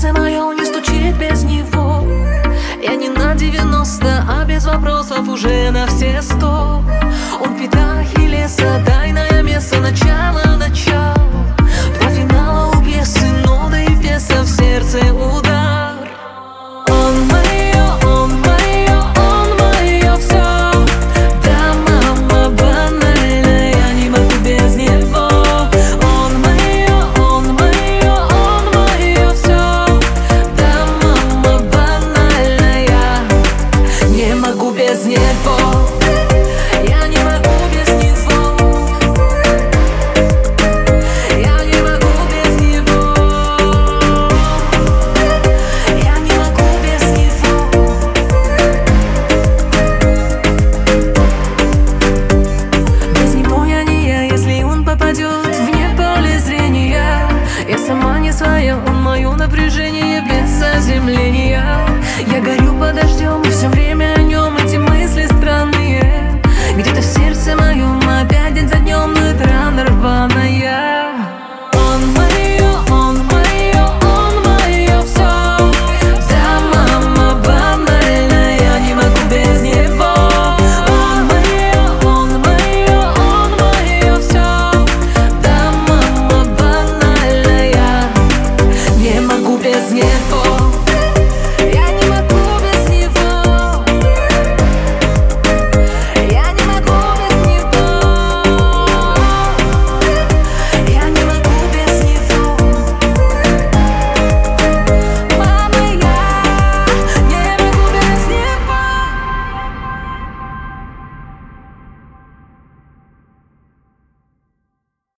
сердце мое не стучит без него. Я не на 90, а без вопросов уже на все 100. Он в пятах и леса, тайное место, начало, начало. Два финала у пьесы, ноды и пьеса, в сердце удар. Он мое, он мое, он мое все. Да, мама, банально, я не могу без него. Он мое, он мое, он мое все. Да, мама, банально, я не могу без него. Я не могу без него. Я не могу без него. Я не могу без него. Без него я не я, если он попадет вне поля зрения. Я сама не своя, он мое напряжение без заземления. Я горю под дождем, все время